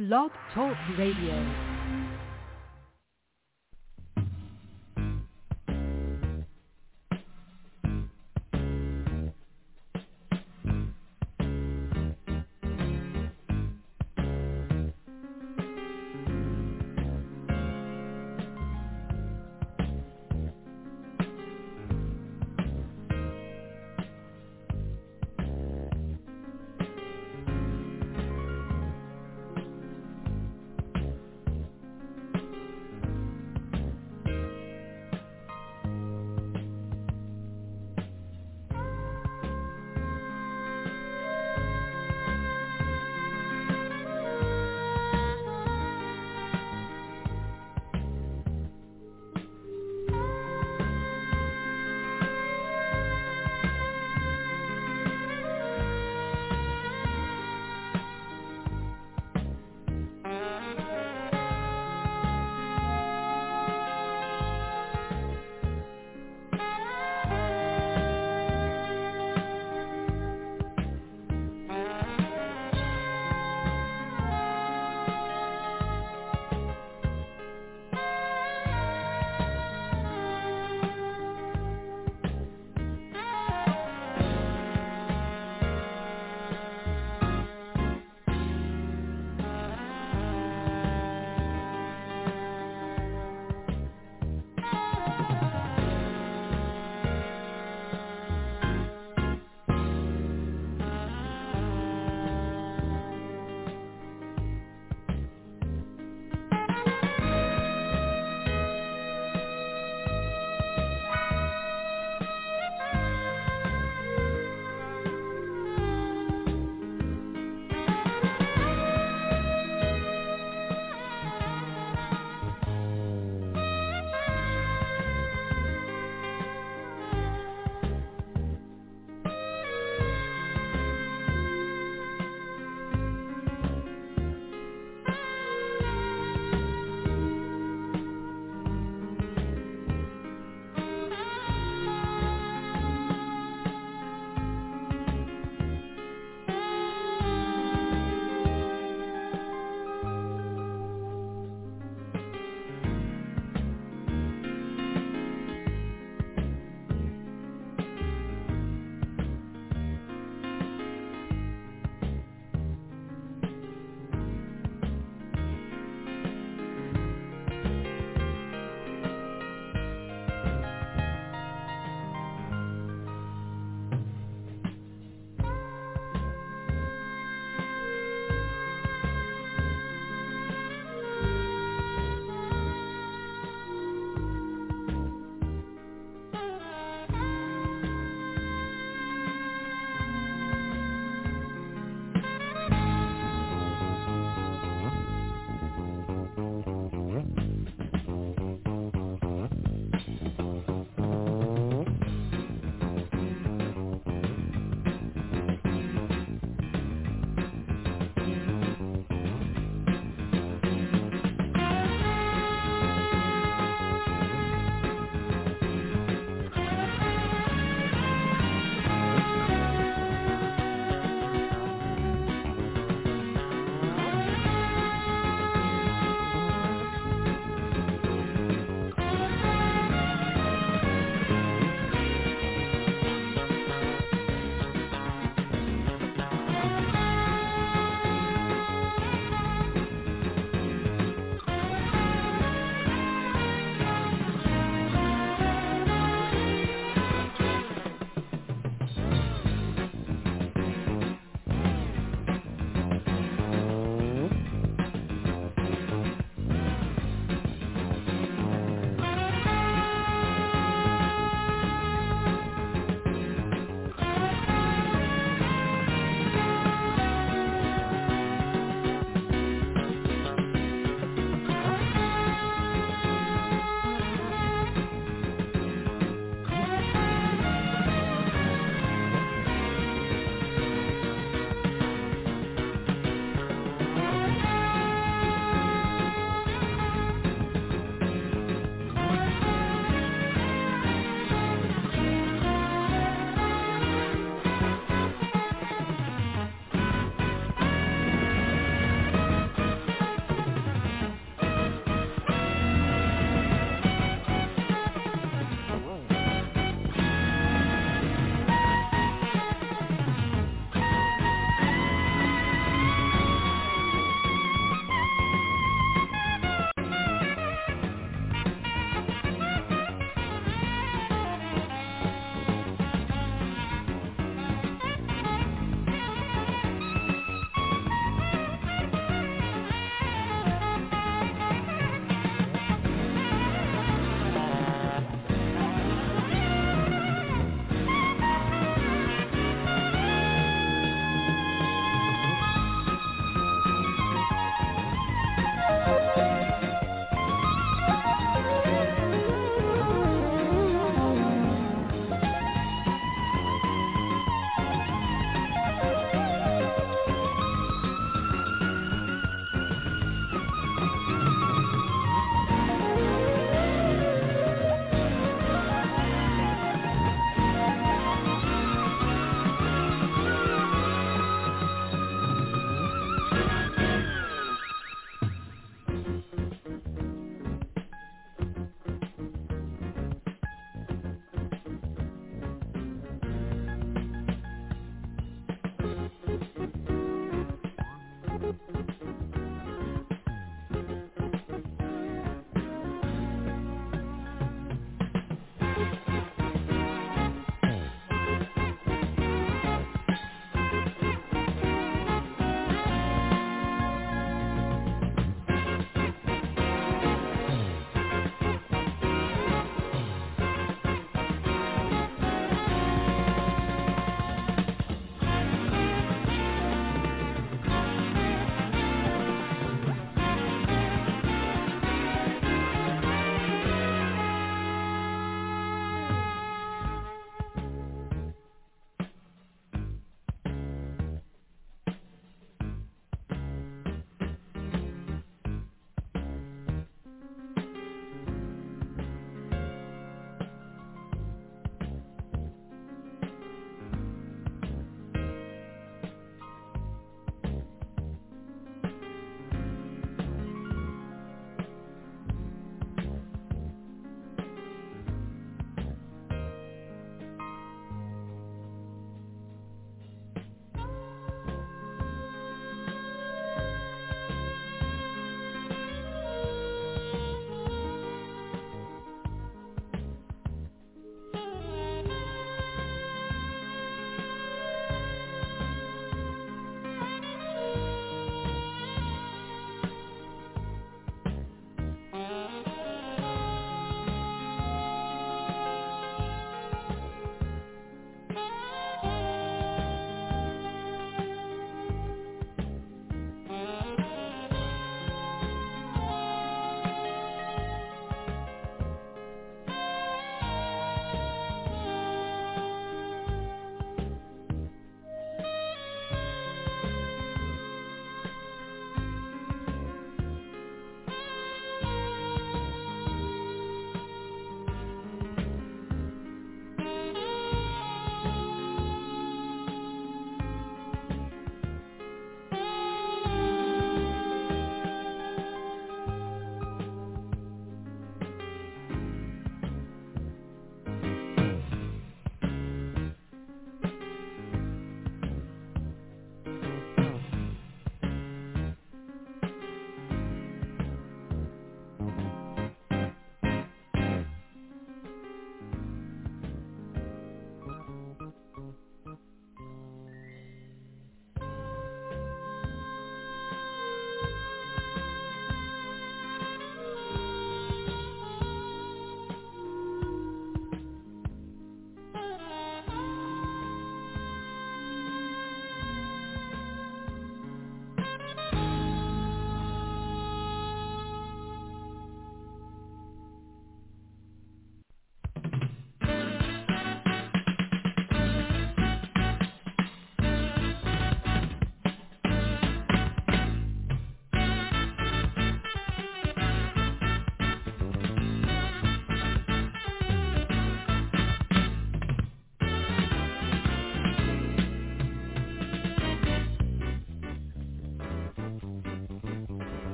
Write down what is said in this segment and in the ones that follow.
Blog Talk Radio.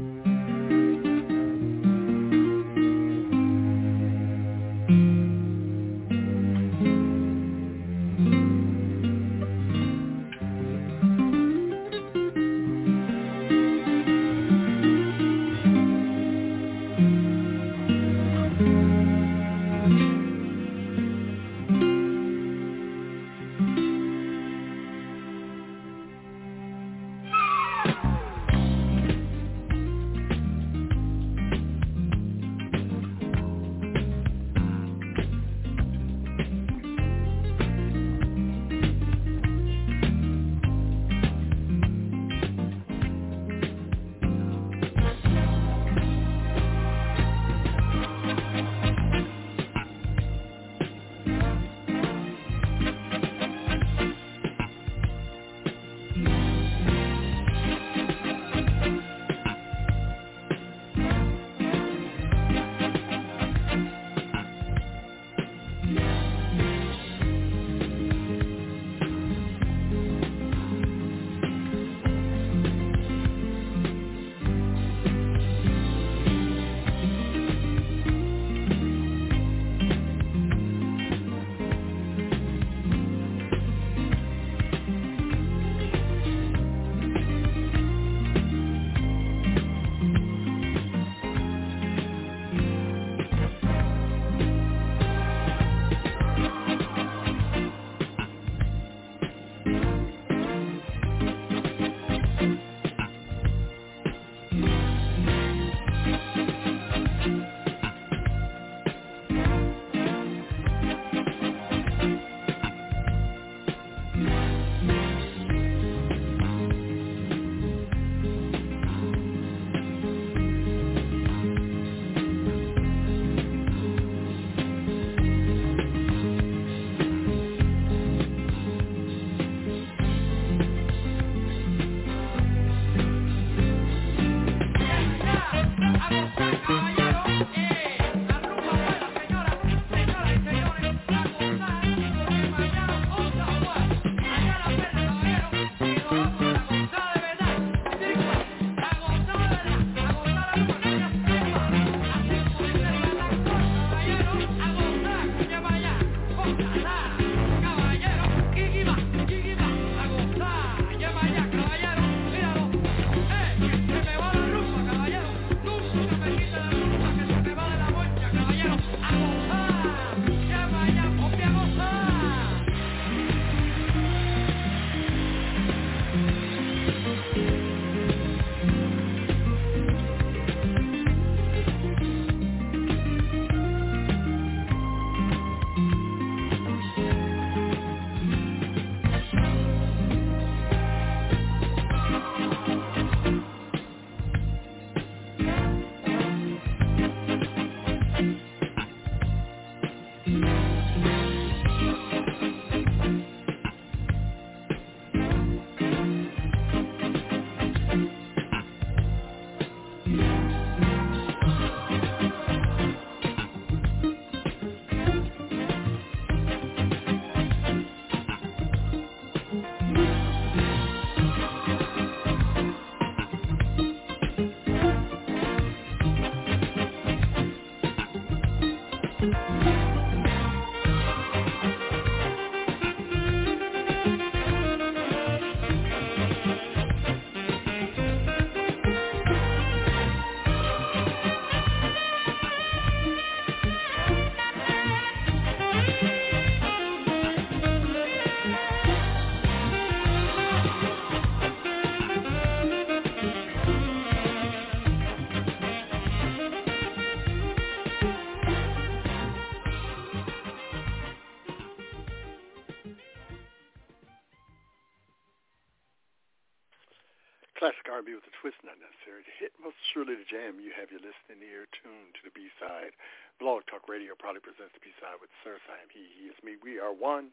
Classic R&B with a twist, not necessary to hit. Most surely to jam. You have your listening ear tuned to the B-side. Blog Talk Radio proudly presents the B-side with Sir Sam. He is me. We are one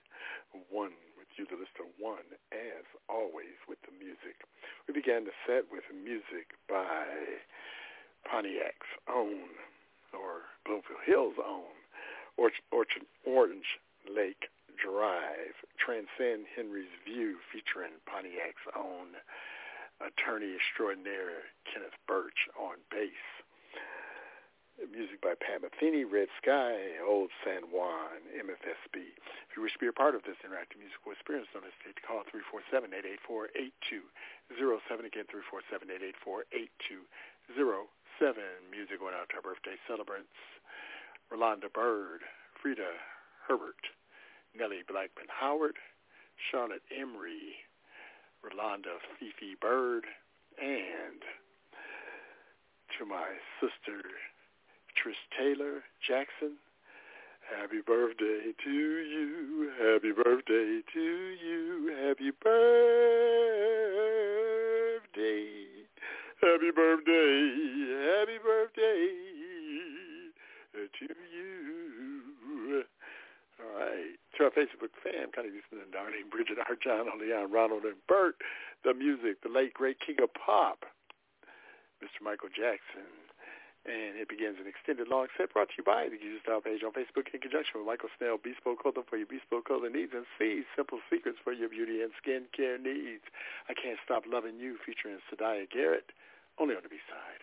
with you, the listener, one, as always, with the music. We began the set with music by Pontiac's own, or Bloomfield Hills' own, Orange Lake Drive, Transcend Henry's View, featuring Pontiac's own attorney extraordinaire Kenneth Burke. Church on bass. Music by Pat Metheny, Red Sky, Old San Juan, MFSB. If you wish to be a part of this interactive musical experience, don't hesitate to call 347-884-8207. Again, 347-884-8207. Music going out to our birthday celebrants: Rolanda Bird, Frida Herbert, Nellie Blackman Howard, Charlotte Emery, Rolanda Fifi Bird, and to my sister Trish Taylor Jackson, happy birthday to you, happy birthday to you, happy birthday, happy birthday, happy birthday to you. All right. To our Facebook fam, Connie Houston and Darlene, Bridget, R. John, Leon, Ronald, and Bert. The music, the late, great king of pop, Mr. Michael Jackson. And it begins an extended long set brought to you by the User Style page on Facebook in conjunction with Michael Snell, Bespoke Clothing for your bespoke clothing needs, and C, Simple Secrets for your beauty and skincare needs. I Can't Stop Loving You, featuring Sadiah Garrett, only on the B-side.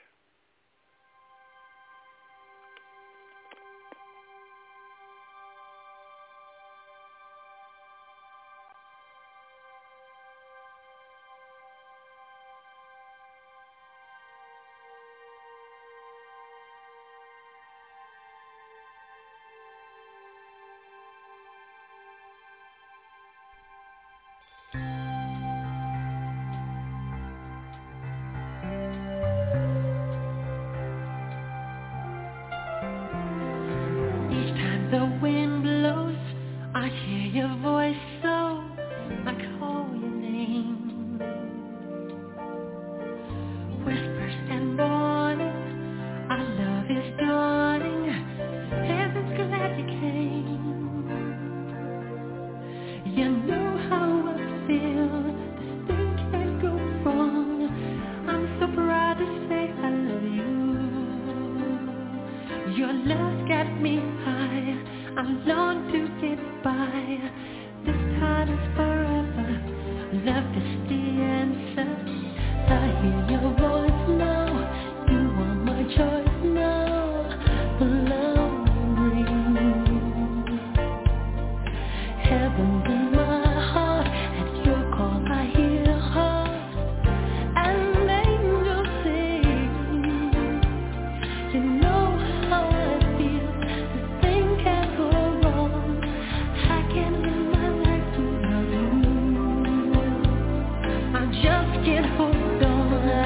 Just can't hold on.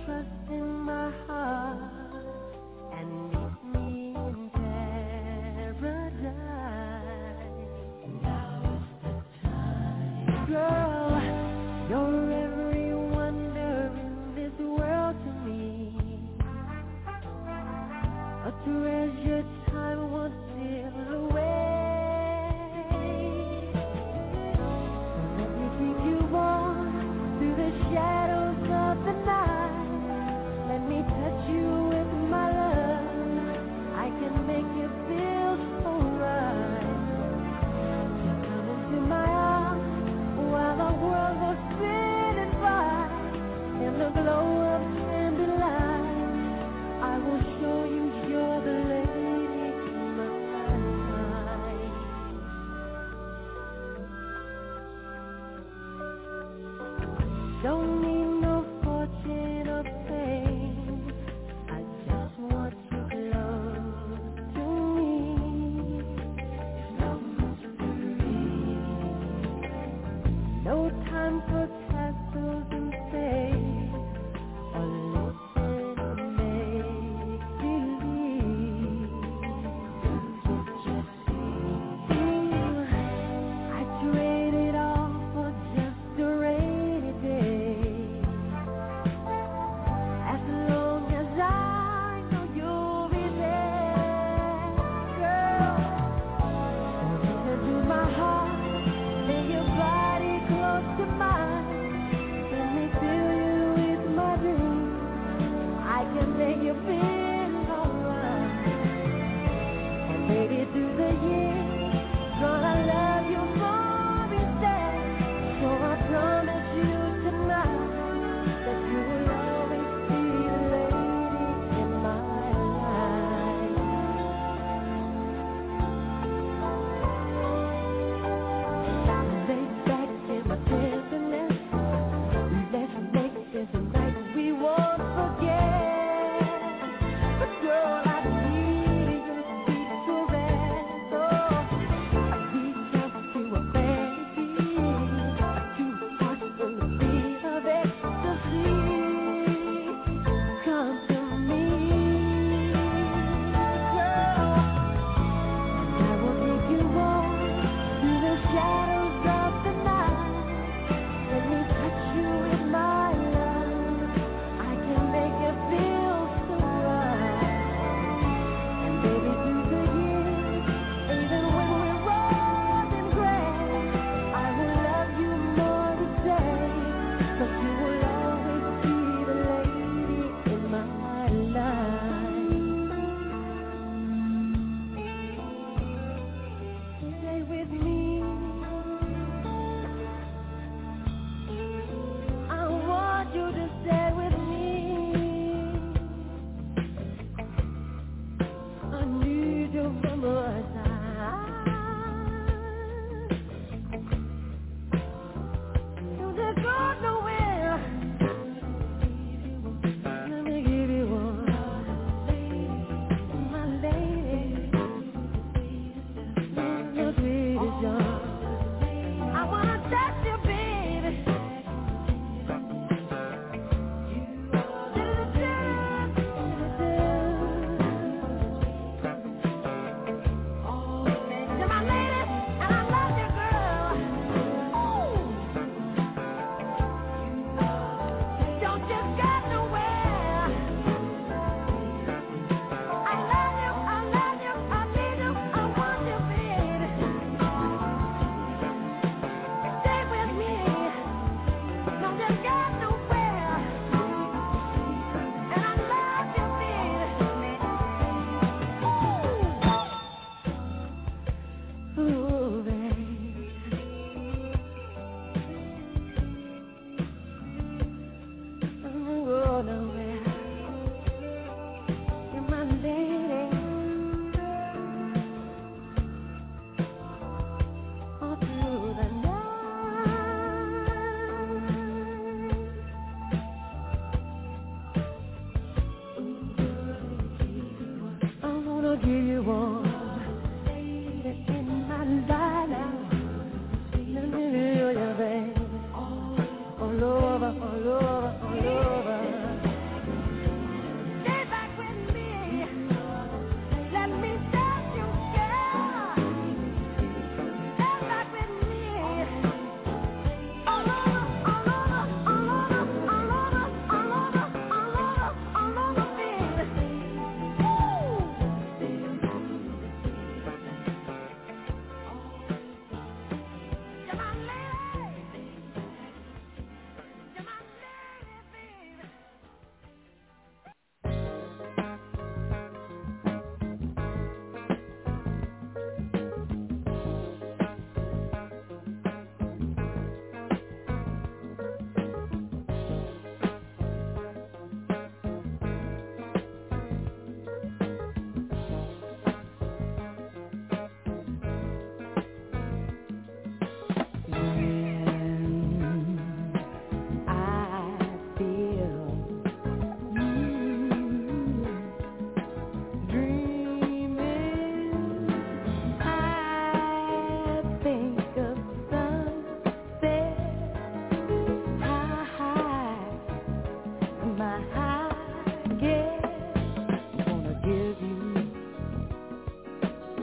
trust in my heart and meet me in paradise. Now is the time. Girl, you're every wonder in this world to me. A treasure time won't steal away. Let me keep you warm through the shadows of the night. Let me touch you with my love. I can make you feel so right. Just come into my arms while the world goes spinning by. In the glow of candlelight, I will show you you're the lady mine. Don't need no fortune or fame. I just want you close to me. No time for castles and fame or listen to make believe. I trade it all for just a rainy day. As long as I know you'll be there, girl. Listen to my heart, lay your body close to mine. Let me fill you with my dreams. I can make you feel alright. And maybe through the years, gonna love you more instead. So I promise you tonight that you will always be the lady in my life. Lay back in my tenderness. Let's make this a night we won't forget. But girl, I need your sweet caress. Oh,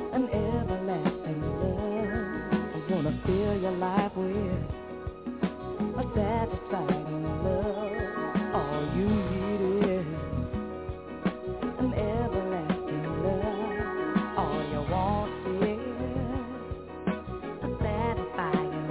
an everlasting love. I wanna fill your life with a satisfying love. All you need is an everlasting love. All you want is a satisfying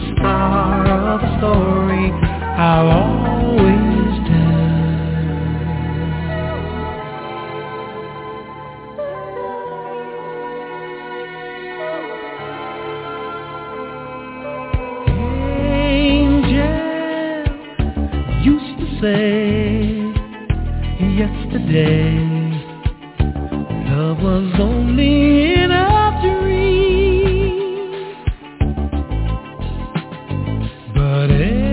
star of the story I'll always tell. Angel used to say yesterday love was only in a dream, but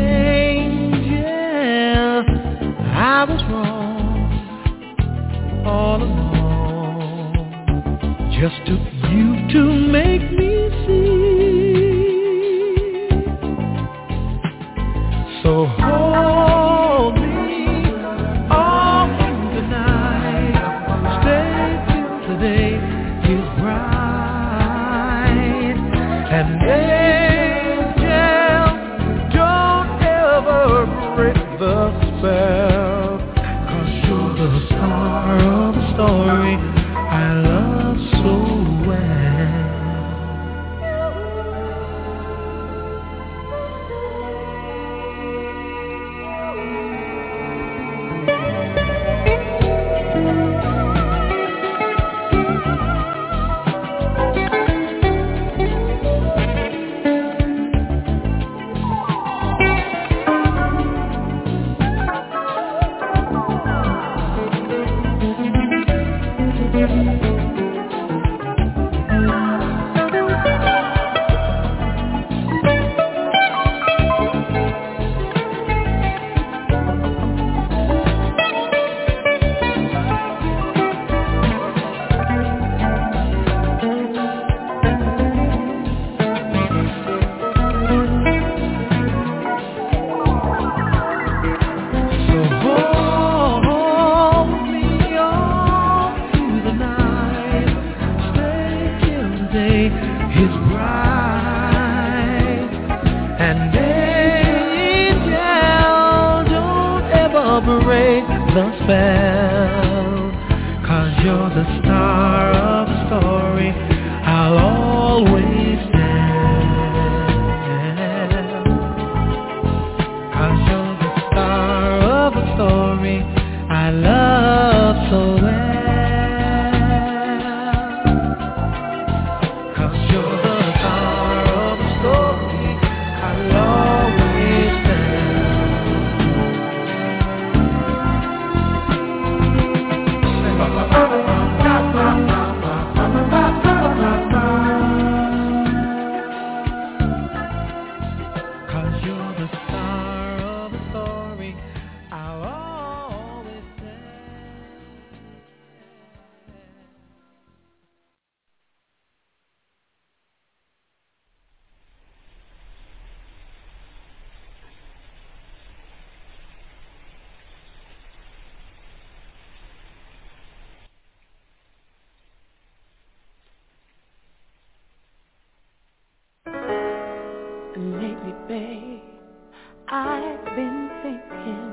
angel, I was wrong all along. Just took you to make me see. So hold me all through the night, stay till the day is bright. And angel, don't ever break the spell, 'cause you're the star of the story I love so well. Break the spell, 'cause you're the star of the story I'll always tell. 'Cause you're the star of the story I love so well. 'Cause you're the star of the story I'll always tell. Lately, babe, I've been thinking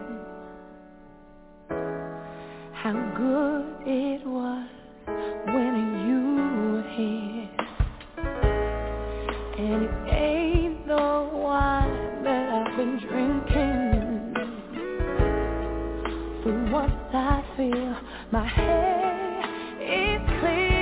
how good it was when you were here. And it ain't the wine that I've been drinking, but once I feel my head is clear.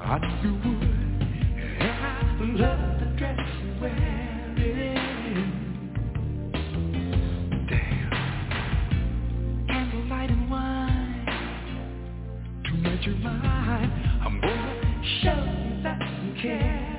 I knew you would, and I love the dress you wear it. Damn, candlelight and wine, tonight you're mine. I'm gonna show you that I'm caring.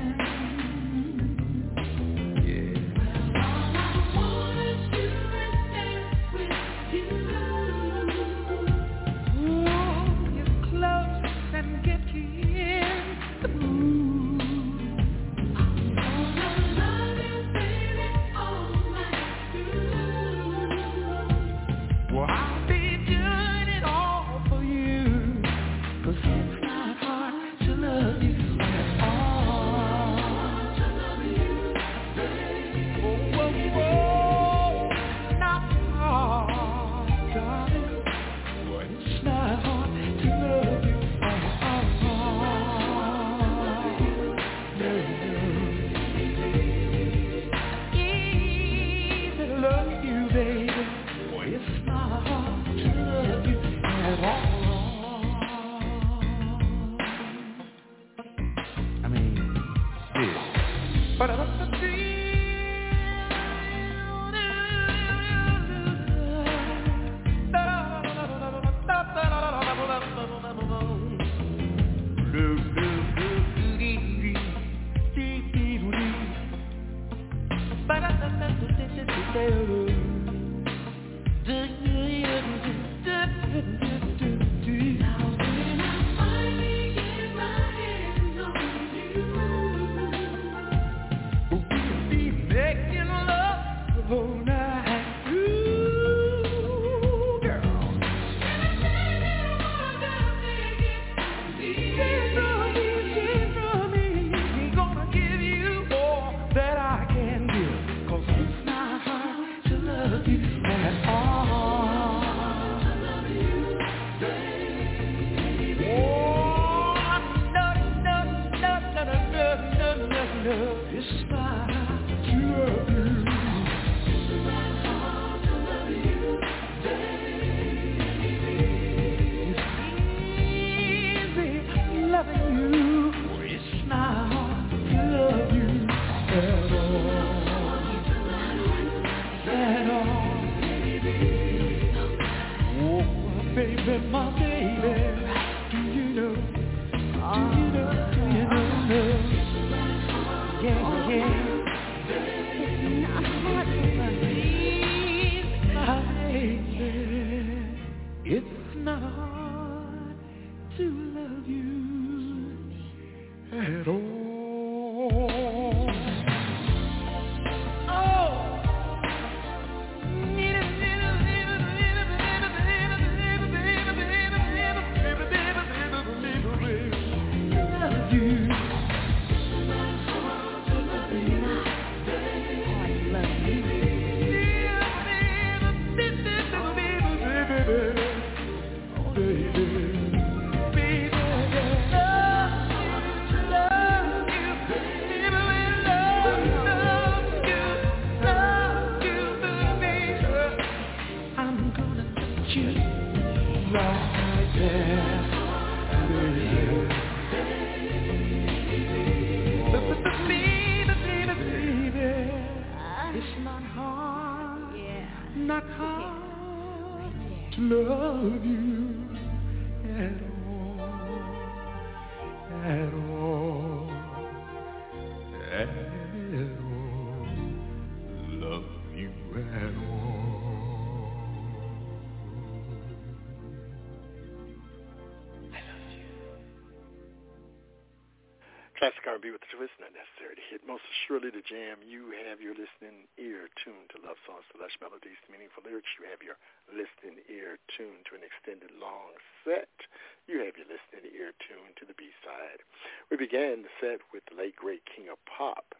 Classic R&B with the twist, not necessary to hit. Most assuredly to jam. You have your listening ear tuned to love songs, to lush melodies, to meaningful lyrics. You have your listening ear tuned to an extended long set. You have your listening ear tuned to the B-side. We began the set with the late, great king of pop,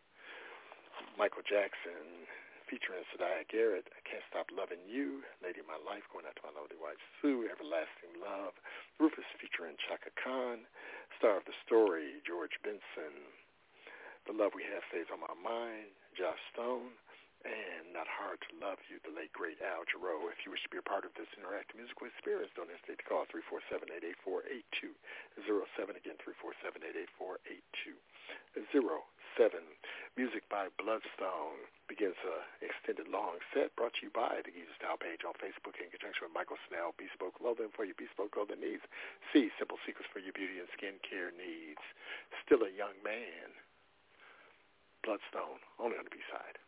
Michael Jackson, featuring Sadiah Garrett, I Can't Stop Loving You, Lady of My Life, going out to my lovely wife, Sue, Everlasting Love, Rufus featuring Chaka Khan, Star of the Story, George Benson, The Love We Have Stays on My Mind, Josh Stone, and Not Hard to Love You, the late, great Al Jarreau. If you wish to be a part of this interactive musical experience, don't hesitate to call 347-884-8207. Again, 347-884-8207. Music by Bloodstone begins an extended long set brought to you by the Geezer Style page on Facebook in conjunction with Michael Snell, Bespoke Clothing for your bespoke clothing needs. See Simple Secrets for your beauty and skincare needs. Still a Young Man. Bloodstone, only on the B-side.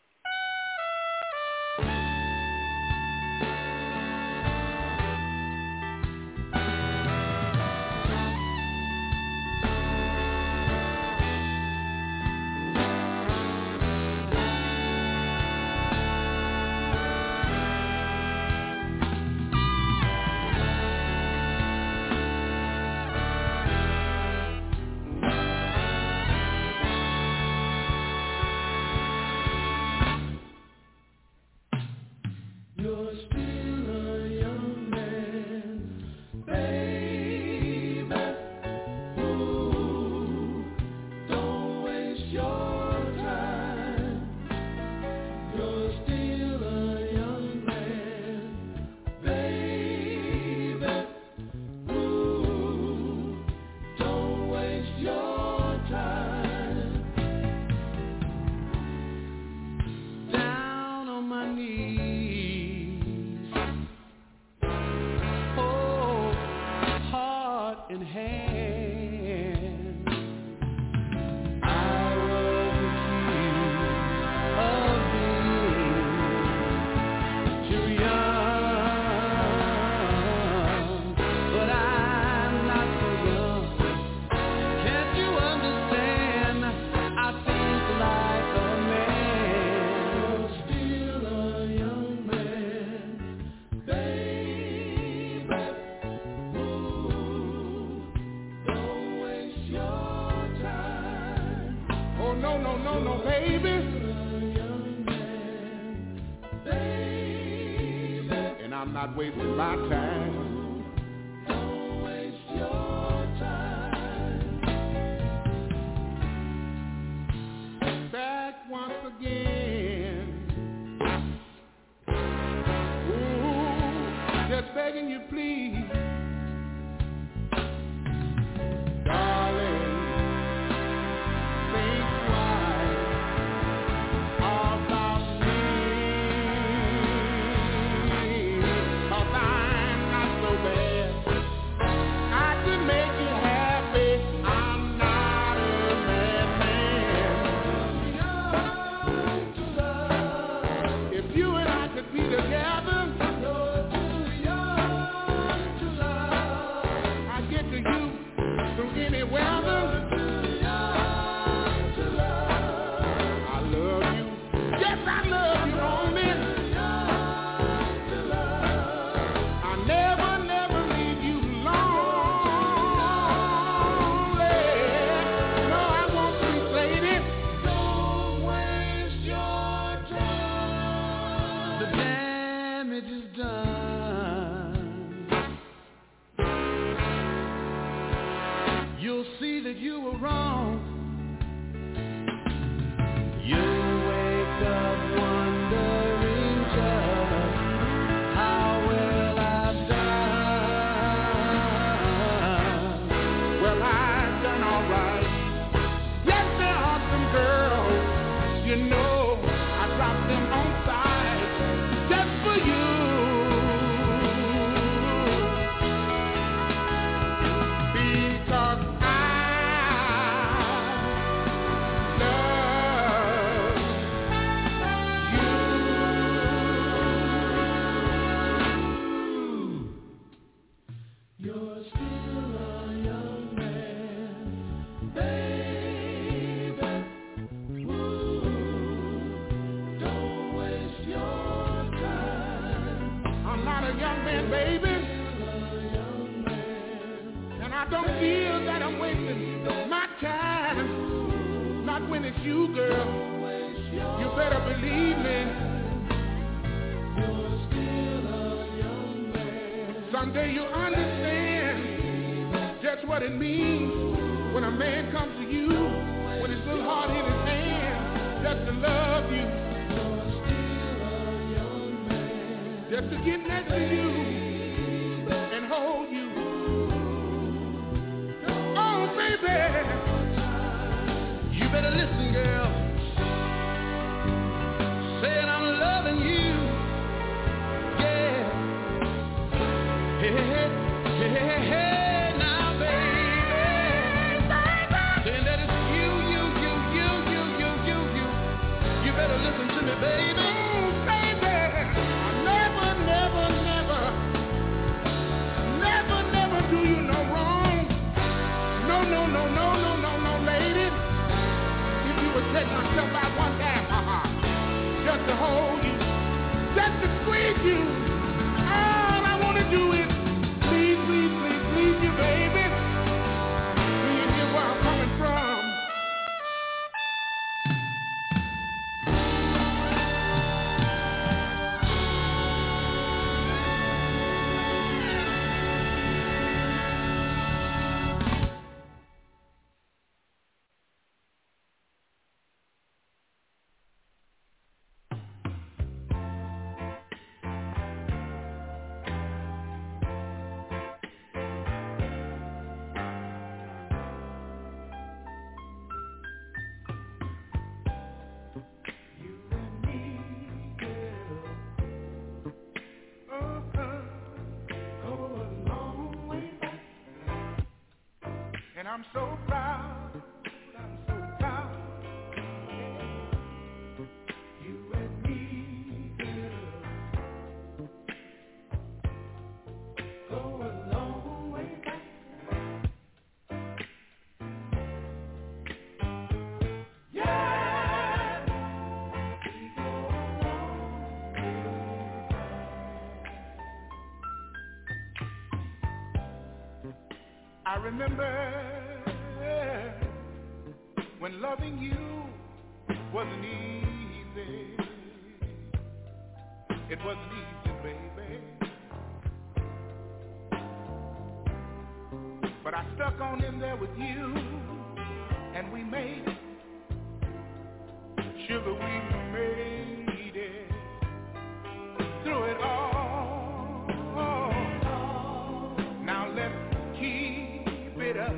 Wasting my time. Don't waste your time. Back once again. Ooh, just begging you, please, darling, think twice about me. You, girl, you better believe me. You're still a young man. Someday you'll understand just what it means when a man comes to you with his little heart in his hand just to love you. just to get next to you and hold you. Oh, baby, you better listen, girl. Saying I'm loving you, yeah. Hey, hey, hey, hey, hey, now, baby. Saying that it's you. You better listen to me, baby. Never do you no wrong. No, lady. If you would take myself out one time, just to hold you, just to squeeze you, all I want to do is please you, baby. Do you hear where I'm coming from? And I'm so proud, you and me, girl, go a long way back. Yeah, we go a long way back. I remember when loving you wasn't easy. It wasn't easy, baby. But I stuck on in there with you, and we made it. Sugar, we made it through it all. Now let's keep it up.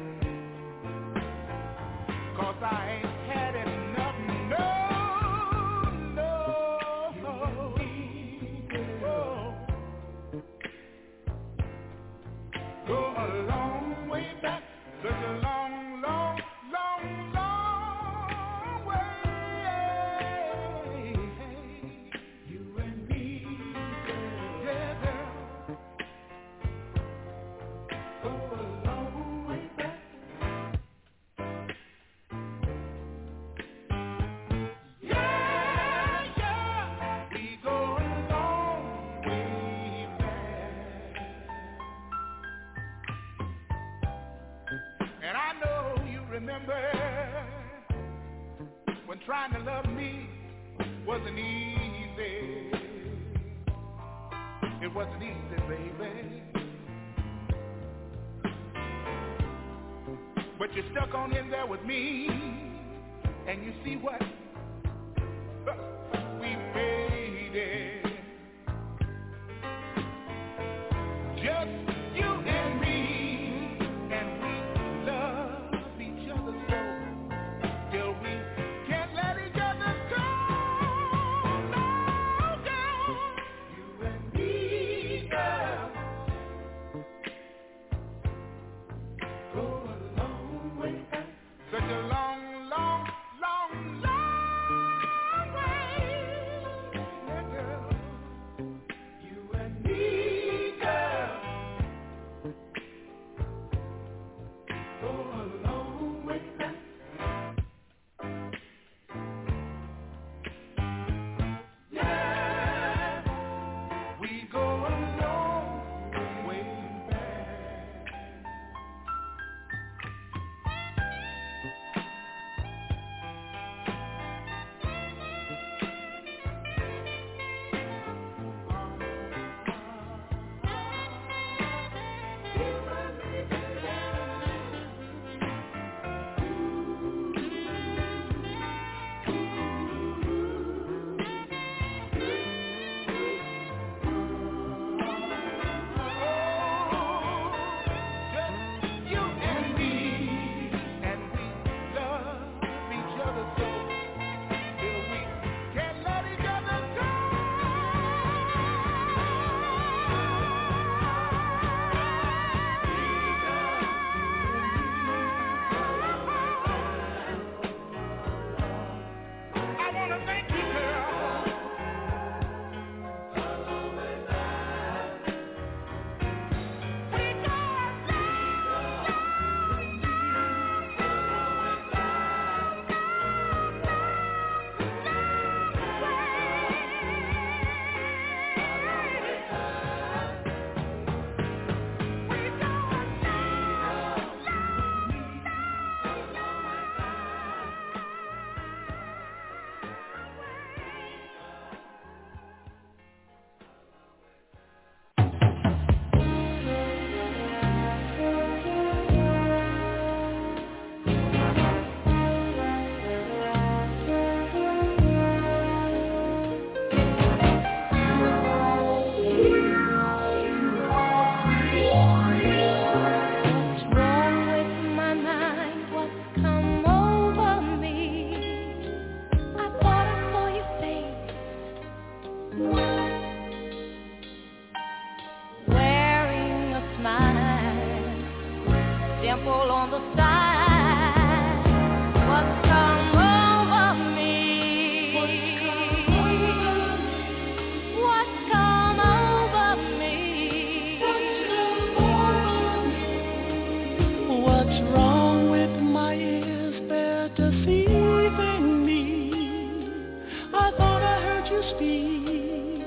'Cause I ain't had enough, no. Go a long way back, such a long way. You and me, yeah, girl. Go a long way back. Remember when trying to love me wasn't easy. It wasn't easy, baby. But you stuck on in there with me, and you see what? We made it. Just you and me. Such a long way. on the side. What's come over me? What's come over me? What's wrong with my ears? They're deceiving me. I thought I heard you speak,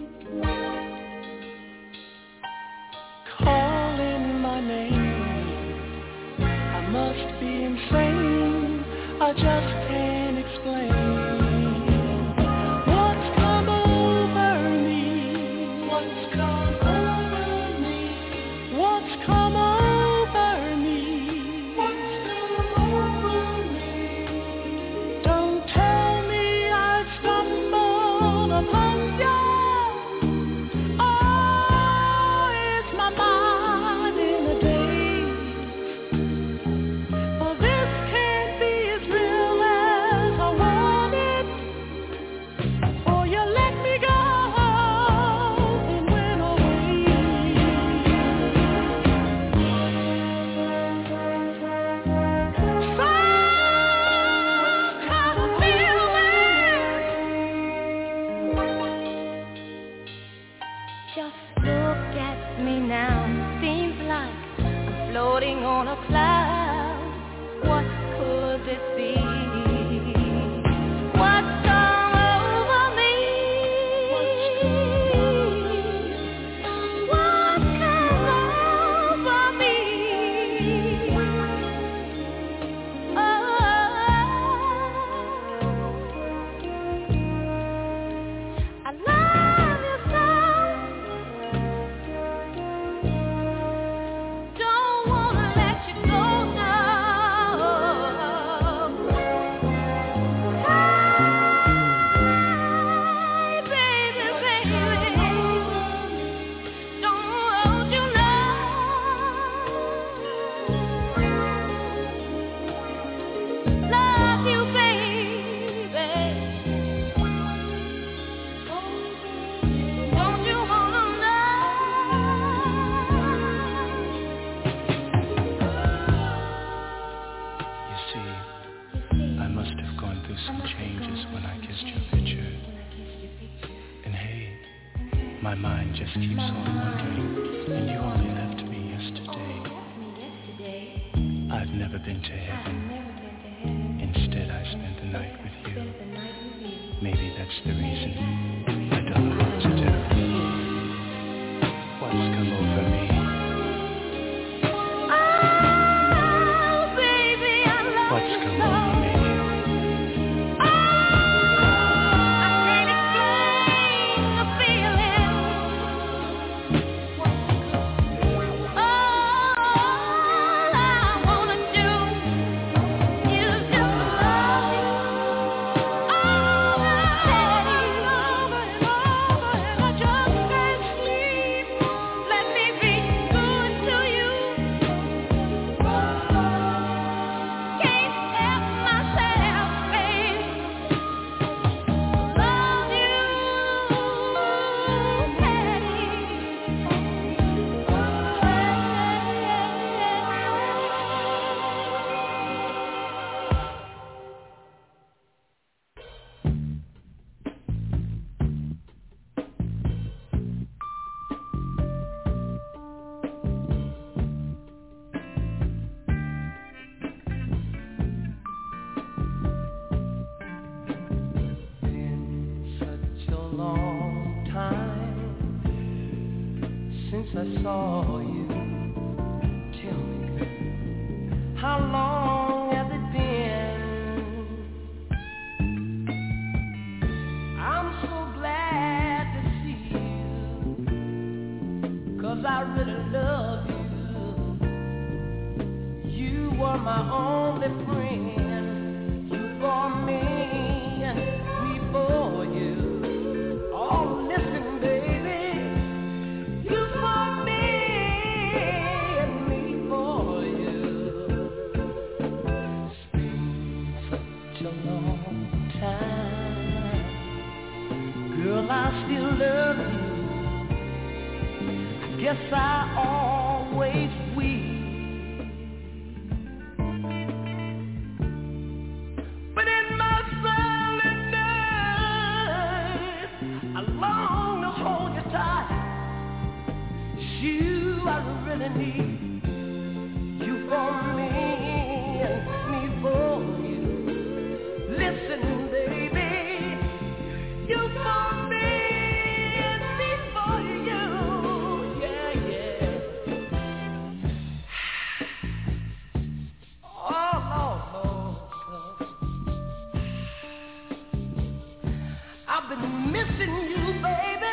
calling my name. I must be insane. I just can't explain. What's come over me? What's come over me? What's come over me? What's come over me? Don't tell me I stumbled upon you. Oh, it's my mind in a daze. Oh, this can't be as real as I want it. Oh, you let me go and went away. Some kind of feeling. Just look at me now. Seems like I'm floating on a cloud. What could this be? What's come over me? What's come over me? Oh, I love you so. Don't wanna let you go now. Hey, baby, baby, don't you know? Love you, baby. Don't you wanna know? You see, I must have gone through some changes when I kissed your picture. And hey, my mind just keeps on wandering. And you only left me yesterday. I've never been to heaven. Instead, I spent the night with you. Maybe that's the reason I don't know what to do. What's come over me? Oh, baby, I love What's you come so. over me? I can't explain the feeling. All I wanna do is just love you over and over and over, and I just can't sleep. Let me be good to you. Can't help myself, babe. Love you, Been such a long time since I saw you. Tell me, girl, how long has it been? I'm so glad to see you, 'cause I really love you. You were my only friend. You for me, we for you. Oh, listen, baby. You for me and me for you. It's been such a long time. Girl, I still love you. Guess I always will. really need you for me and me for you. Listen, baby, you for me and me for you. Yeah, yeah. Oh, Lord, I've been missing you, baby.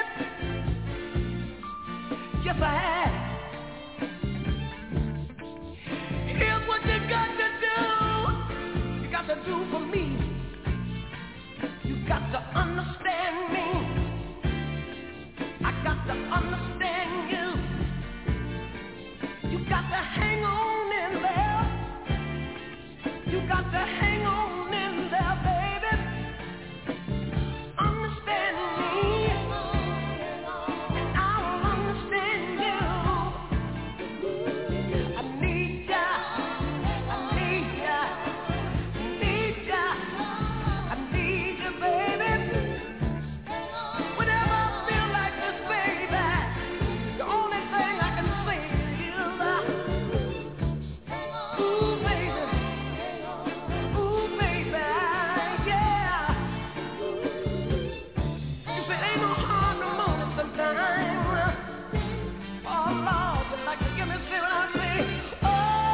Yes, I have. Here's what you got to do. You got to do for me. You got to understand me. I got to understand you. You got to hang on in there. You got to hang on in there, baby. Understand me, and I'll understand you. I need ya, I need ya, need ya, I need you, baby. Whenever I feel like this, baby, the only thing I can say is, ooh, baby, yeah. You say ain't no harm, no morning sometime. Oh, Lord, you like to give me feel I say, oh,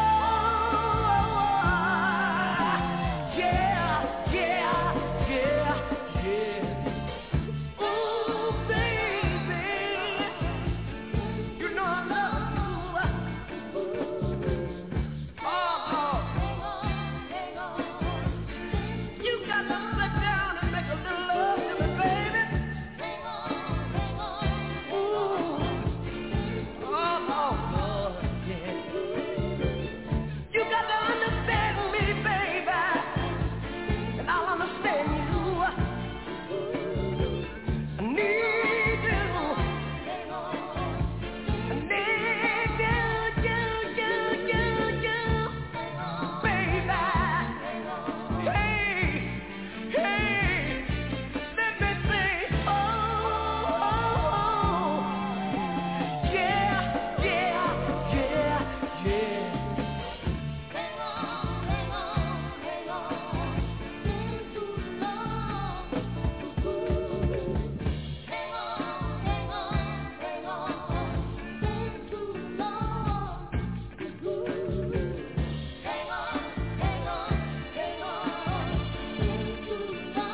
yeah, yeah, yeah, yeah. Ooh, baby, you know I love you. Oh, Lord, you got to sit down and make a little love to me, baby. Ooh, oh, Lord, yeah. You got to understand me, baby, and I'll understand you. I need you. I need you, baby. Hey, let me say, oh, yeah, yeah, yeah, yeah. Hang on, hang on, been too long. Hang on, been too long. Hang on, been too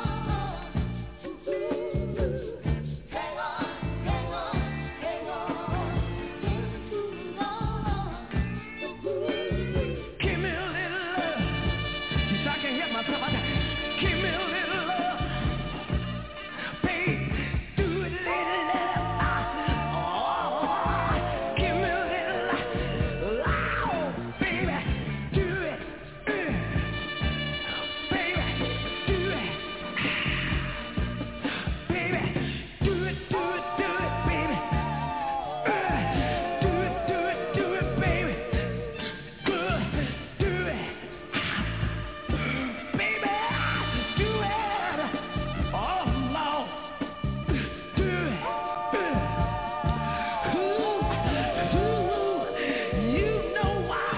long. Give me a little love. Yes, I can hear myself. Give me a little love. Babe, do it, little love. Oh, give me a little love. Oh, baby, do it. Baby, do it. Baby, do it, baby. Do it, baby. Good, do it. Baby, do it. Oh, Lord, do it. Ooh, you know why.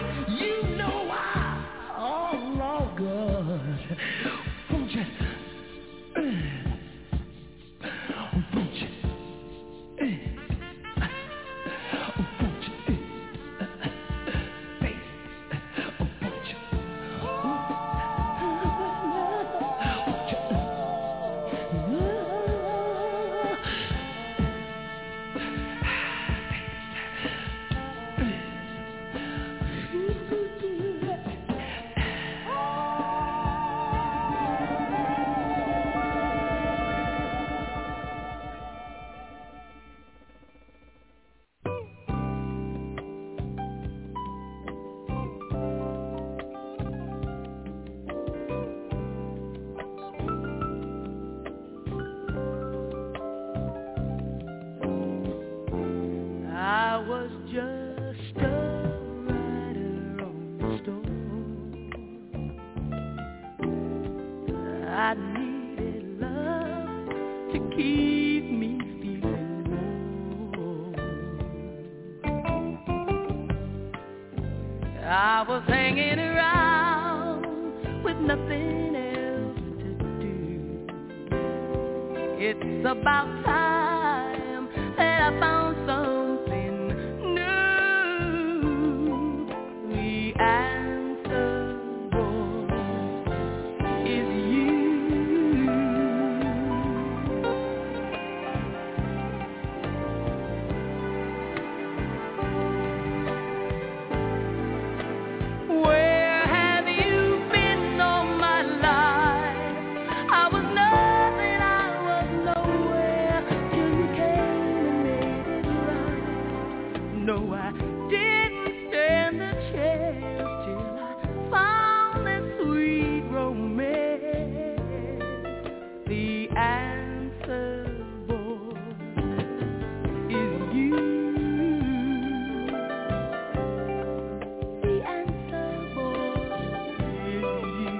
Oh, Lord God, won't you? Won't you? I was just a rider on the storm. I needed love to keep me feeling warm. I was hanging around with nothing else to do. It's about time that I found something new. The answer, boy, is you. Where have you been all my life? I was nothing, I was nowhere, till you came and made it right. No, I didn't stand a chance till I found that sweet romance. The answer, boy, is you. The answer, boy, is you.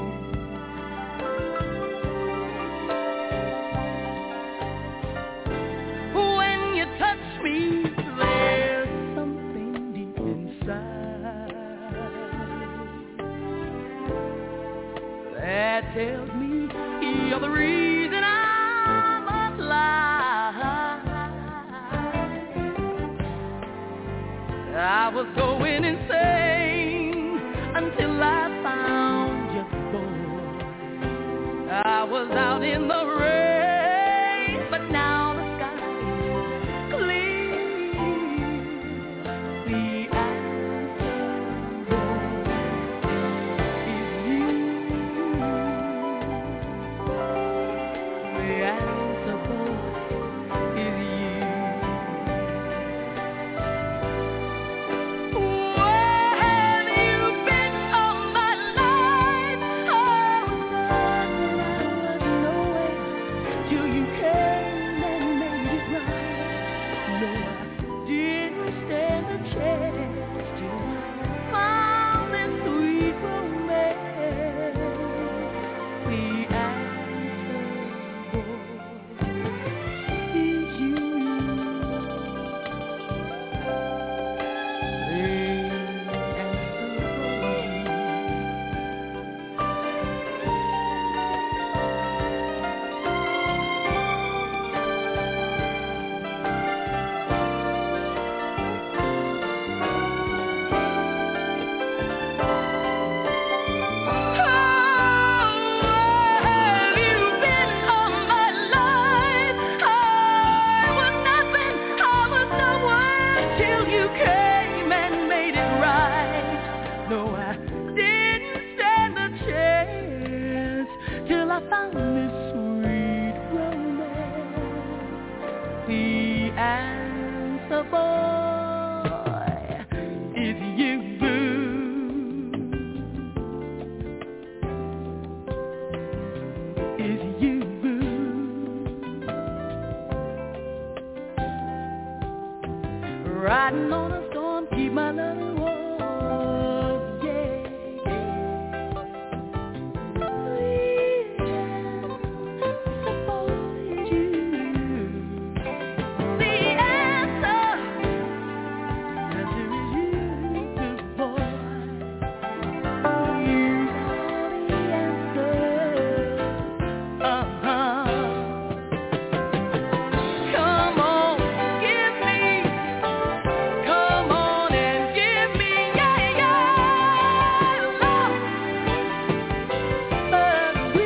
When you touch me, there's something deep inside that tells me you're the reason I'm alive. I was going insane until I found you, boy. I was out in the rain, but now the sky is clear. The answer, boy, is you. The answer, boy, is you. Where have you been all my life? I was nothing, I was nowhere, till you came and made it right. No, I didn't stand a chance till I found this sweet romance. The answer, boy, is you. The answer, have you been all my life? I was nothing, I was nowhere, till you came and made it right. No, I didn't stand a chance till I found this sweet romance. The answer, boy, is you. Is you. Riding on a storm, keep my loving warm, yeah. Sweet answer, boy, is you. The answer is you, boy. You are the answer. Come on, give me. Come on and give me, yeah, yeah, love. We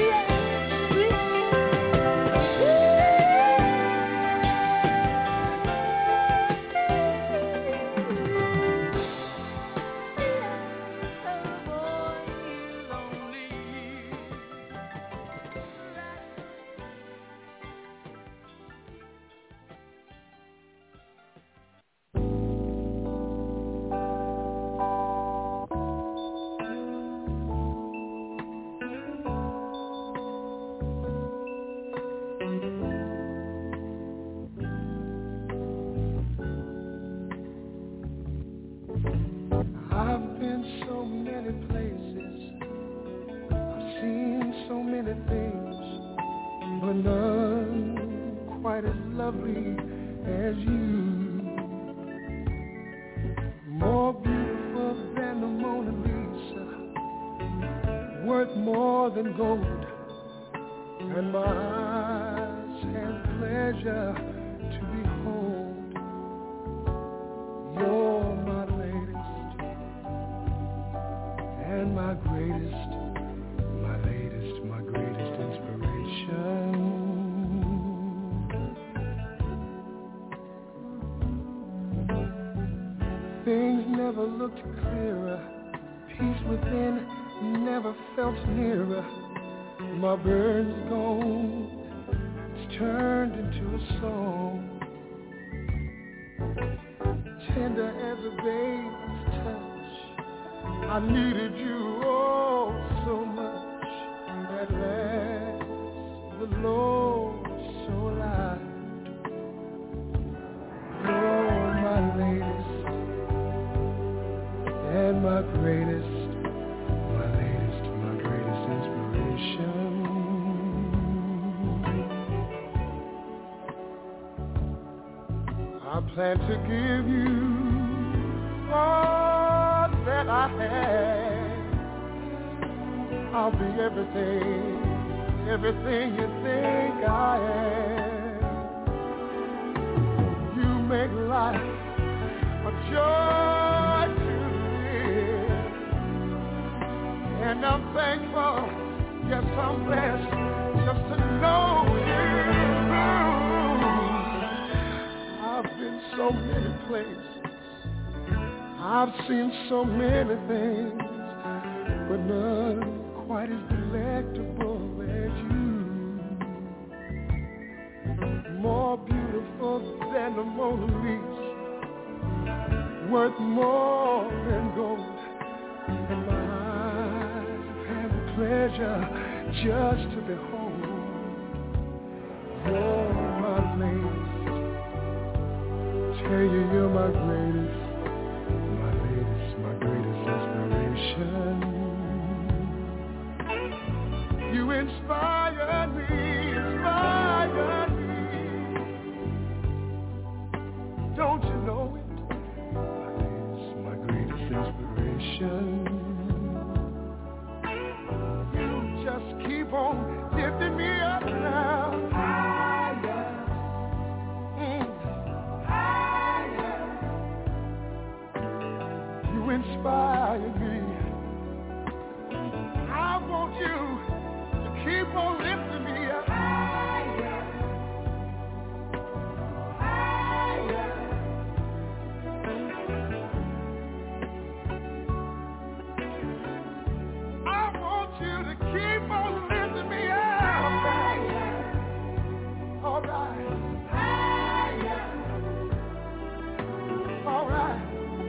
I've been so many places, I've seen so many things, but none quite as lovely as you. More beautiful than the Mona worth more than gold, and my eyes have pleasure to behold. You're my latest and my greatest, my latest, my greatest inspiration. Things never looked clearer, peace within never felt nearer. My bird's gone, it's turned into a song, tender as a baby's touch. I needed you oh so much. At last the Lord so alive. You're my latest and my greatest, my latest, my greatest inspiration. I plan to give you all that I have. I'll be everything, everything you think I am. You make life a joy to live, and I'm thankful, yes I'm blessed, just to know you. I've been so many places, I've seen so many things, but none quite as delectable as you. More beautiful than the Mona Lisa, worth more than gold, and my eyes have had the pleasure just to behold. You're my latest, tell you you're my greatest, my latest, my greatest inspiration. You inspire me, inspire me. Don't you know it? My greatest inspiration. You just keep on lifting me up now. Higher. Higher. You inspire me. I want you to keep on lifting me up. Higher. Higher. I want you to keep on lifting me up. Higher. All right. Higher. All right.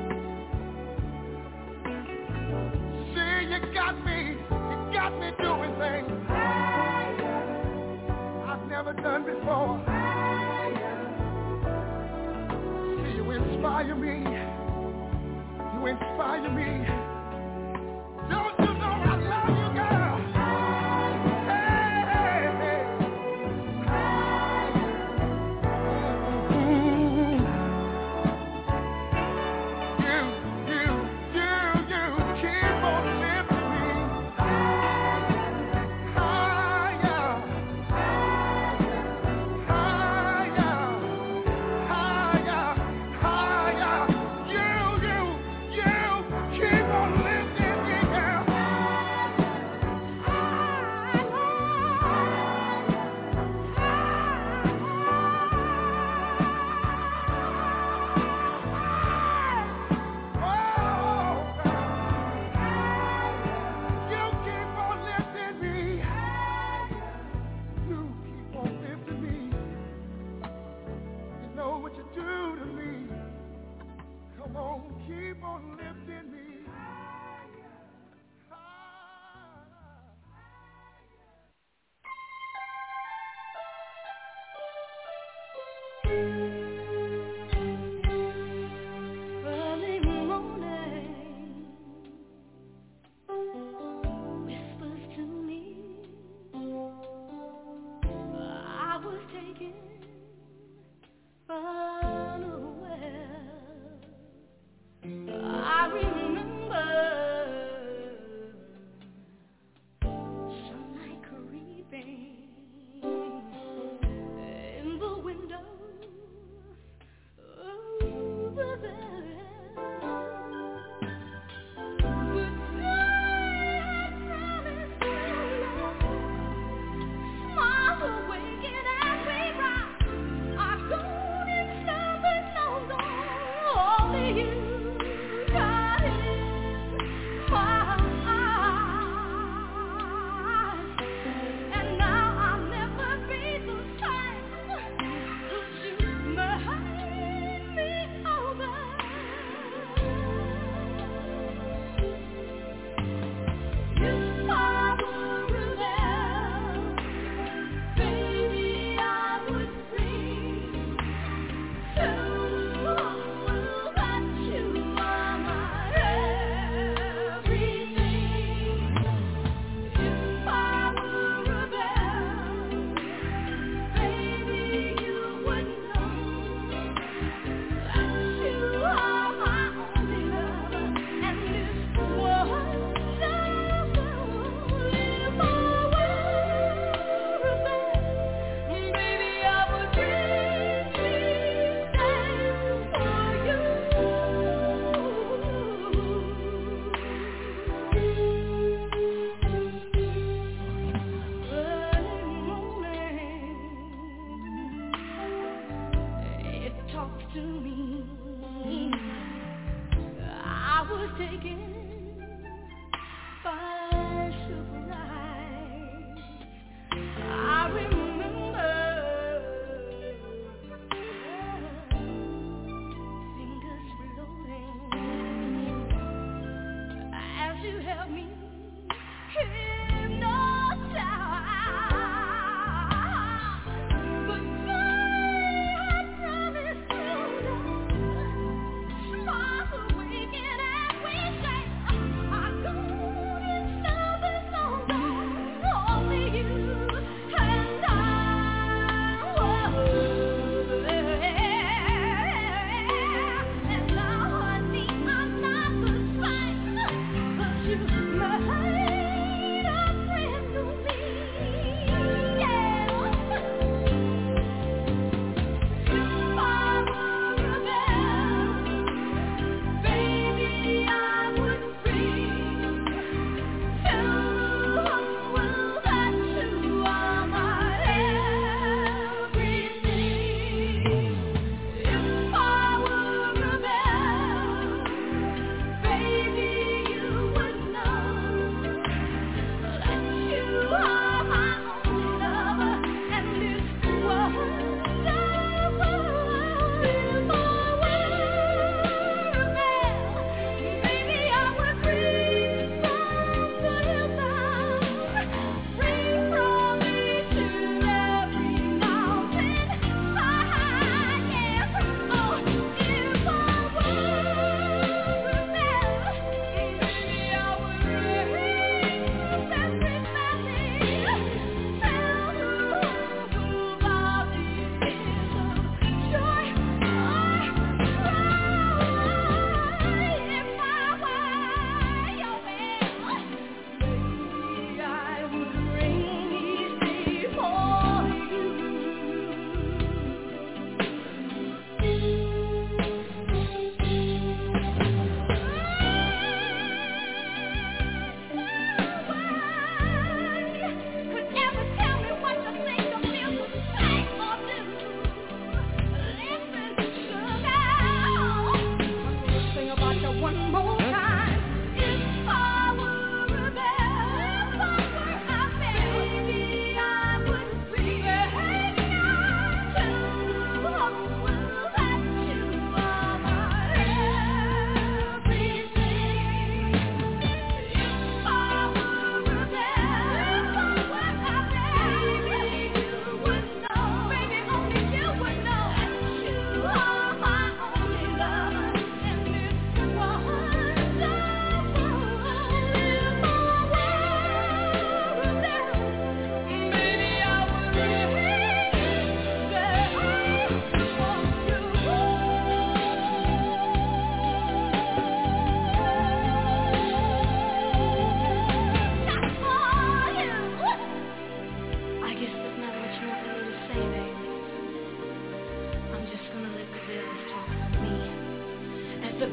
See, you got me doing things I've never done before. See, you inspire me. You inspire me. Don't you know I love you, girl? Hey, hey, hey. You keep on lifting me. Keep on lifting me. Early morning whispers to me, I was taken unaware. I remember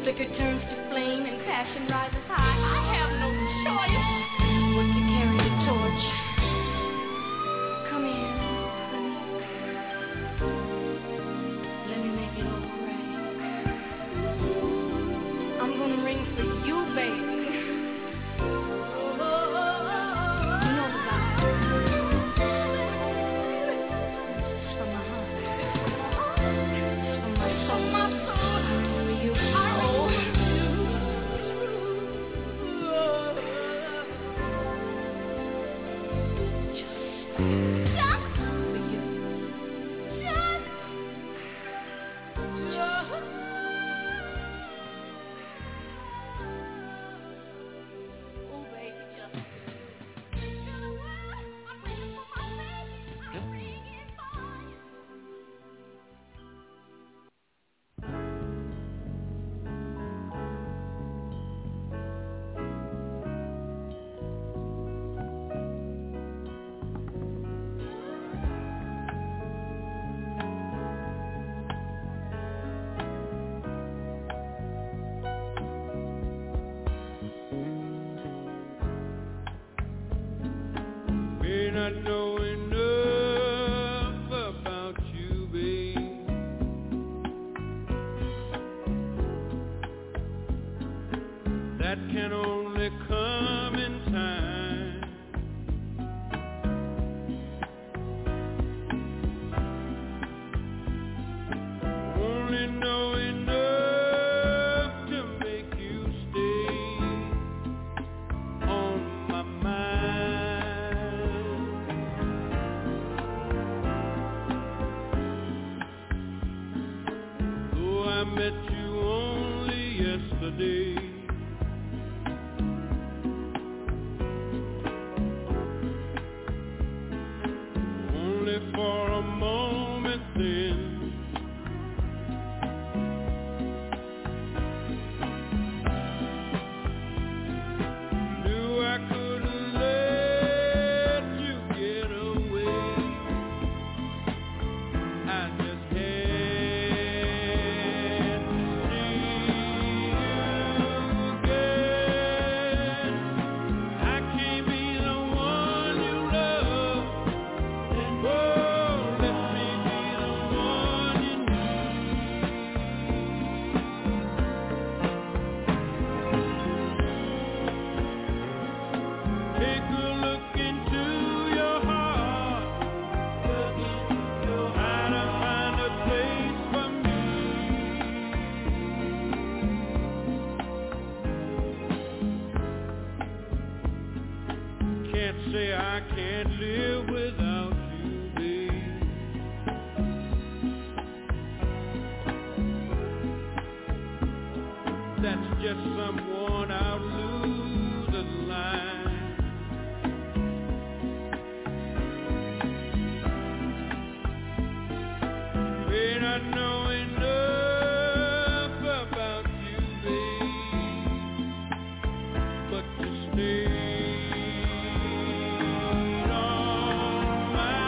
flicker turns to flame and passion rises high. I have no choice but to carry the torch. Come here, honey. Let me make it all right. I'm gonna ring for you, baby. You know the vow. It's from my heart. It's from my soul. For you. I know enough about you, babe. That can only come in time. Only know enough to make you stay on my mind. Though I met you only yesterday, only for a moment then. Knew I couldn't let you get away. I just had to see you again. I can't be the one you love, and oh, let me be the one you need. Take a look into your heart. Try to find a place for me. Can't say I can't live without you, babe. That's just some worn out loser's line. May not know enough about you, babe, but to stay on my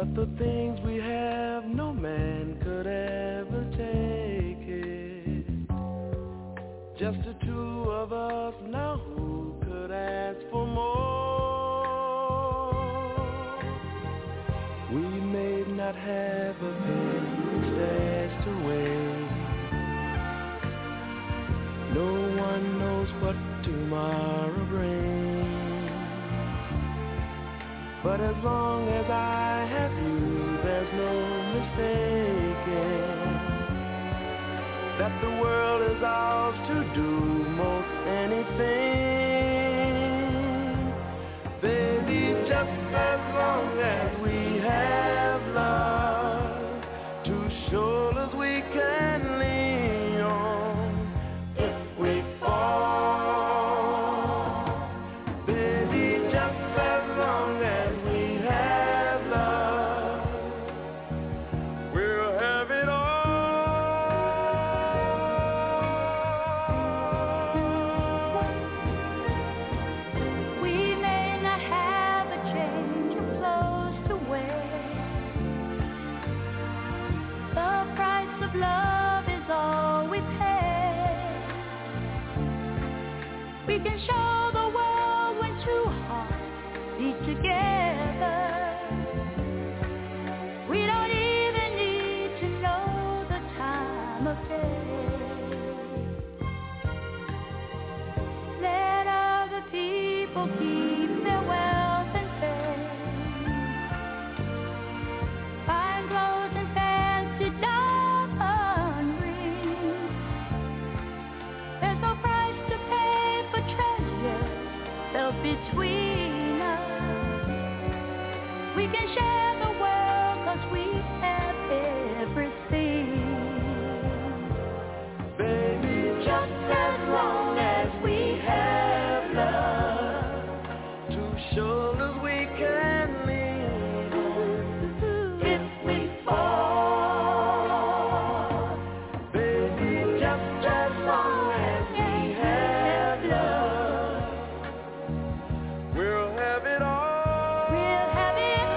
But the things we have, no man could ever take it. Just the two of us, now who could ask for more? We may not have a penny stashed away. No one knows what tomorrow brings. But as long as I have you, there's no mistaking that the world is ours to do most anything. Baby, just as long as we have love, two shoulders we can lean on if we fall. Baby, just as long as we have love, we'll have it all. We may not have a change of clothes to wear. The price of love is all we pay. We can show the world when two hearts beat together. We don't even need to know the time of day. Let other people keep their wealth and fame. Fine clothes and fancy diamond rings. There's no price to pay for treasure felt between us. We can share the world 'cause we have everything. Baby, just as long as we have love, two shoulders we can lean on if we fall. Baby, just as long as we have love, we'll have it all. We'll have it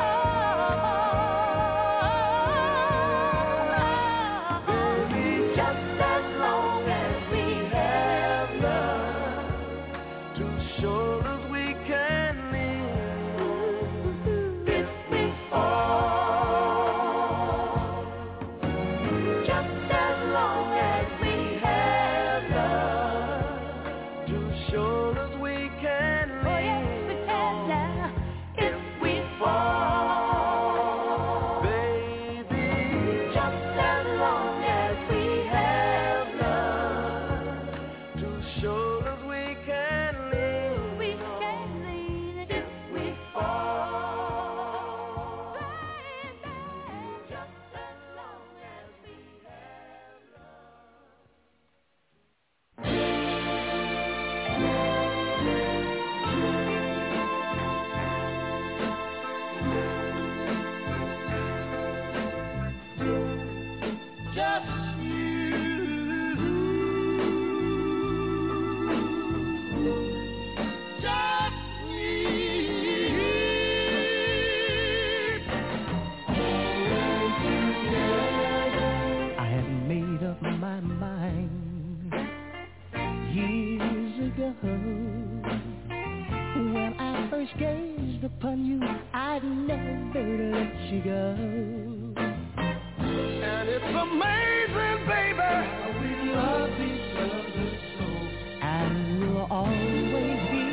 all. Baby, just as long as we have love, two shoulders we can lean on if we fall. Just as long as we have love, two shoulders we can Oh, yes, lean we can now. if we fall. Baby, just as long as we have love, two shoulders we can lean We on can lean if we fall. just as long as we have Just I had made up my mind years ago. When I first gazed upon you, I'd never let you go. And it's amazing, baby, how we love each other so. And we'll always be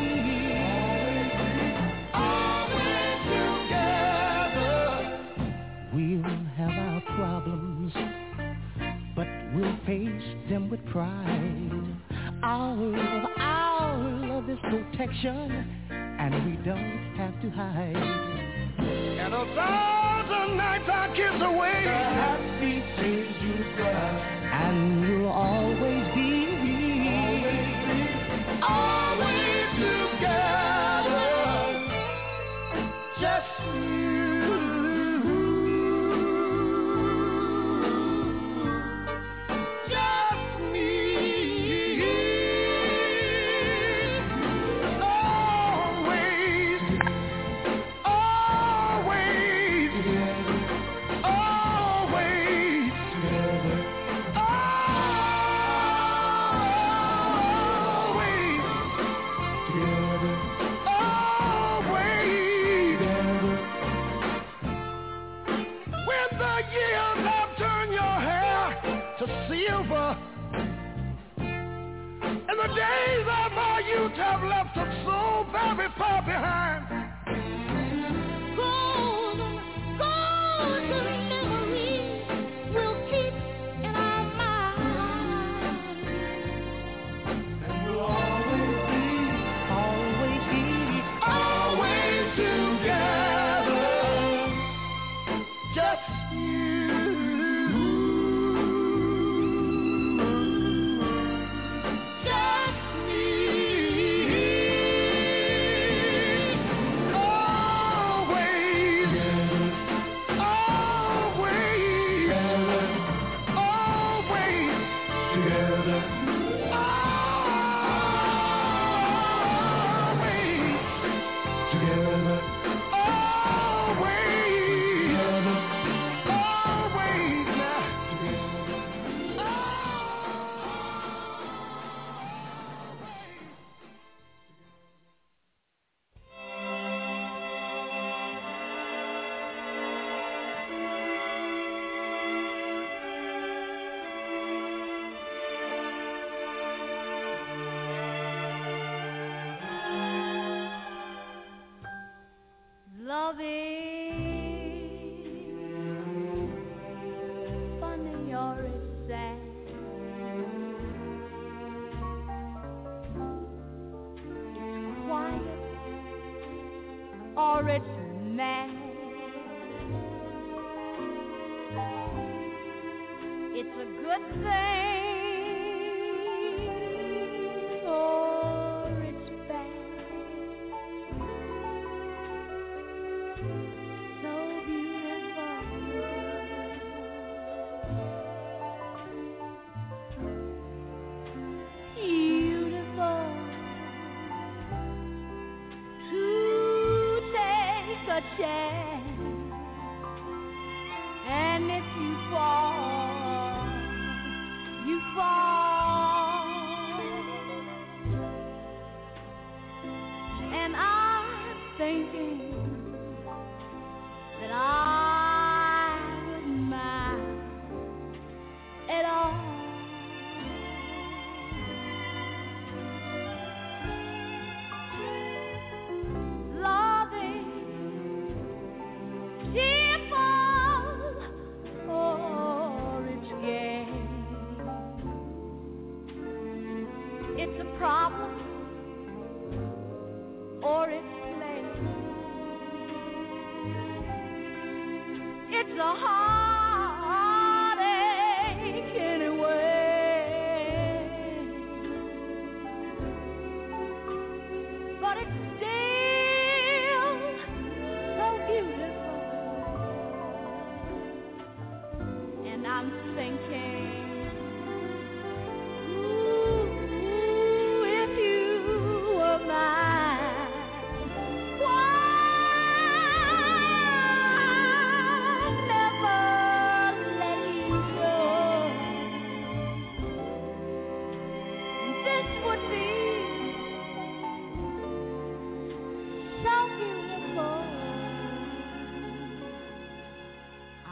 together. We'll have our problems, but we'll face them with pride. Our love is protection, and we don't have to hide. And 1,000 nights I kiss away the happy tears you cry. And you'll always be together. Just Always the years have turned your hair to silver, and the days of our youth have left us so very far behind. Golden memories we'll keep in our minds, And we'll always be together. Just just me. Always, always, always together. Always together. Always, always love is funny or it's sad. It's quiet or it's mad. It's a good thing or it's bad. So beautiful, beautiful to take a chance, and if you fall, you fall, and I'm thinking that I wouldn't mind at all. Loving cheerful or it's gay. It's a problem or it's play. It's a heartache anyway, but it's still so beautiful, and I'm thinking, ooh, if you were mine, why never let you go? This would be so beautiful. I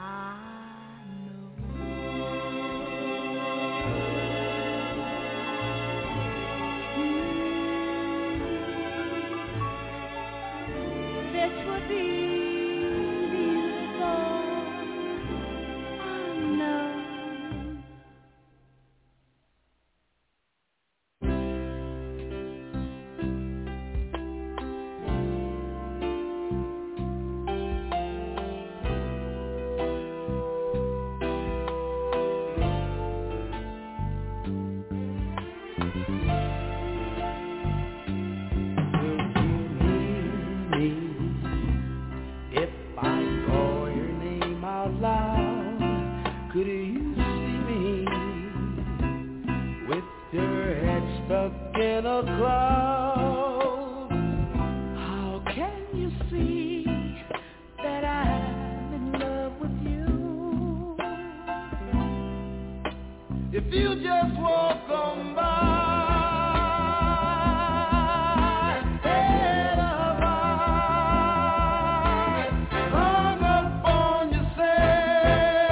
know. This would be beautiful. I know. If I call your name out loud, could you see me with your head stuck in a cloud? How can you see that I'm in love with you? If you just walk on by, head up high, hung up on yourself.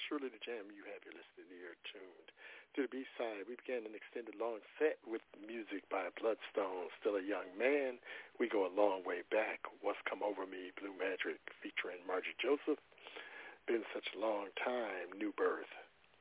Shirley the Jam. You have your listening ear tuned to the B-side. We began an extended long set with music by Bloodstone, Still a Young Man. We go a long way back. What's Come Over Me, Blue Magic, featuring Margie Joseph. Been Such a Long Time, New Birth.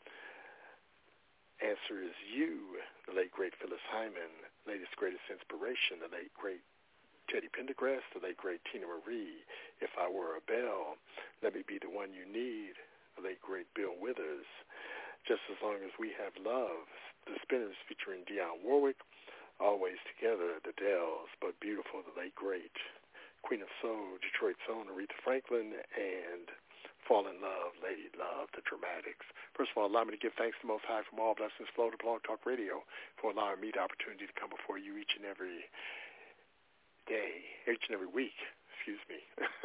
Answer Is You, the late great Phyllis Hyman. Latest Greatest Inspiration, the late great Teddy Pendergrass, the late great Tina Marie. If I Were a Bell, Let Me Be the One You Need, the late great Bill Withers. Just As Long as We Have Love, the Spinners featuring Dionne Warwick. Always Together, the Dells, But Beautiful, the late great Queen of Soul, Detroit's own Aretha Franklin, and Fall in Love, Lady Love, the Dramatics. First of all, allow me to give thanks to Most High from all blessings flow to Blog Talk Radio for allowing me the opportunity to come before you each and every day, each and every week, excuse me.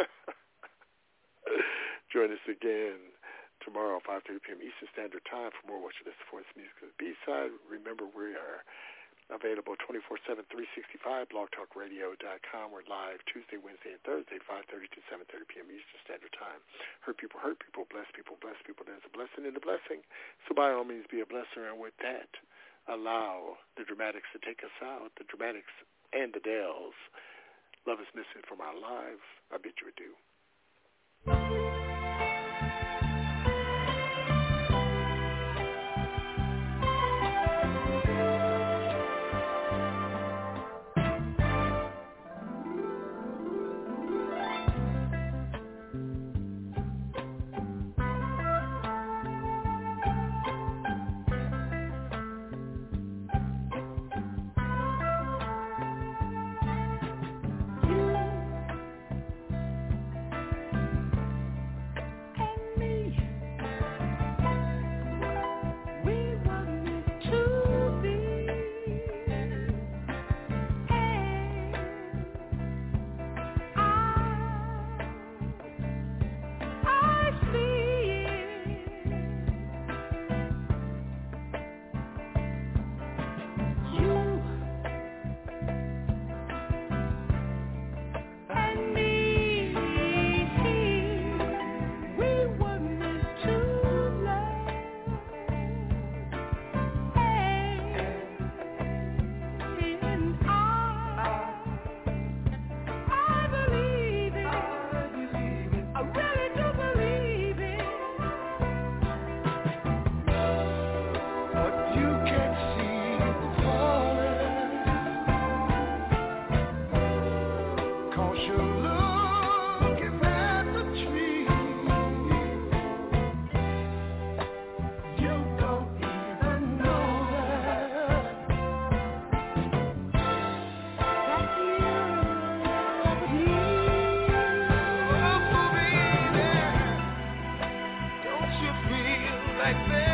Join us again tomorrow, 5:30 p.m. Eastern Standard Time for more what you listen for. It's music of the B-side. Remember, we are available 24/7, 365, blogtalkradio.com. We're live Tuesday, Wednesday, and Thursday, 5:30 to 7:30 p.m. Eastern Standard Time. Hurt people, bless people, bless people. There's a blessing in the blessing. So by all means, be a blesser. And with that, allow the Dramatics to take us out. The Dramatics and the Dells. Love Is Missing from our lives. I bid you adieu. Like that.